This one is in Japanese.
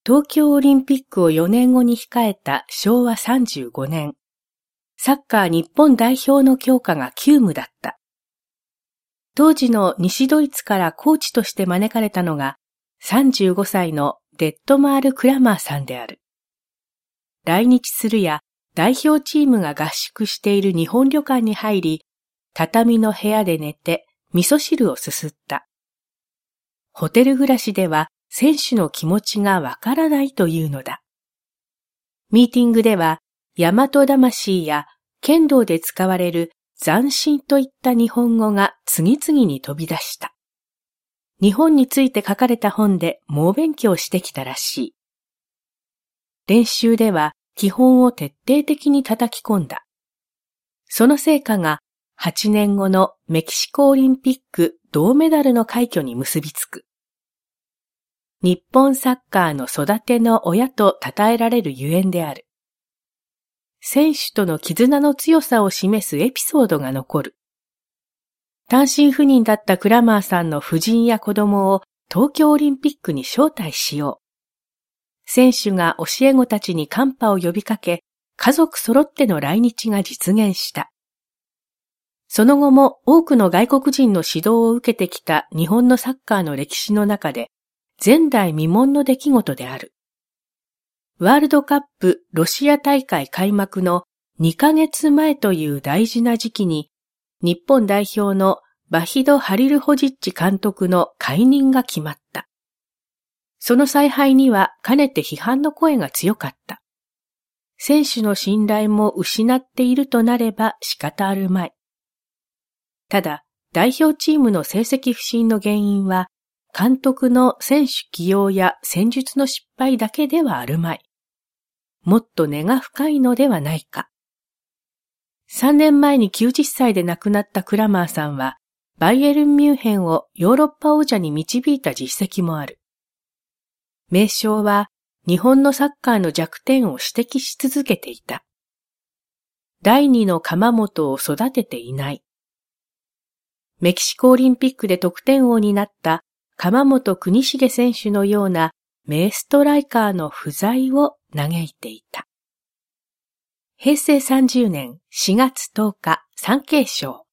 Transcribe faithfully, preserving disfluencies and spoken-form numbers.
東京オリンピックをよねんごに控えたしょうわさんじゅうごねん、サッカー日本代表の強化が急務だった。当時の西ドイツからコーチとして招かれたのがさんじゅうごさいのデットマール・クラマーさんである。来日するや代表チームが合宿している日本旅館に入り、畳の部屋で寝て味噌汁をすすった。ホテル暮らしでは選手の気持ちがわからないというのだ。ミーティングでは大和魂や剣道で使われる斬新といった日本語が次々に飛び出した。日本について書かれた本で猛勉強してきたらしい。練習では基本を徹底的に叩き込んだ。その成果がはちねんごのメキシコオリンピック銅メダルの快挙に結びつく。日本サッカーの育ての親と称えられるゆえんである。選手との絆の強さを示すエピソードが残る。単身赴任だったクラマーさんの夫人や子供を東京オリンピックに招待しよう。選手が教え子たちにカンパを呼びかけ、家族揃っての来日が実現した。その後も多くの外国人の指導を受けてきた日本のサッカーの歴史の中で、前代未聞の出来事である。ワールドカップロシア大会開幕のにかげつまえという大事な時期に、日本代表のバヒド・ハリルホジッチ監督の解任が決まった。その采配にはかねて批判の声が強かった。選手の信頼も失っているとなれば仕方あるまい。ただ、代表チームの成績不振の原因は、監督の選手起用や戦術の失敗だけではあるまい。もっと根が深いのではないか。さんねんまえにきゅうじゅっさいで亡くなったクラマーさんは、バイエルンミュンヘンをヨーロッパ王者に導いた実績もある。名将は日本のサッカーの弱点を指摘し続けていた。第二の鎌本を育てていない。メキシコオリンピックで得点王になった鎌本国重選手のような名ストライカーの不在を嘆いていた。へいせいさんじゅうねんしがつとおか、産経省。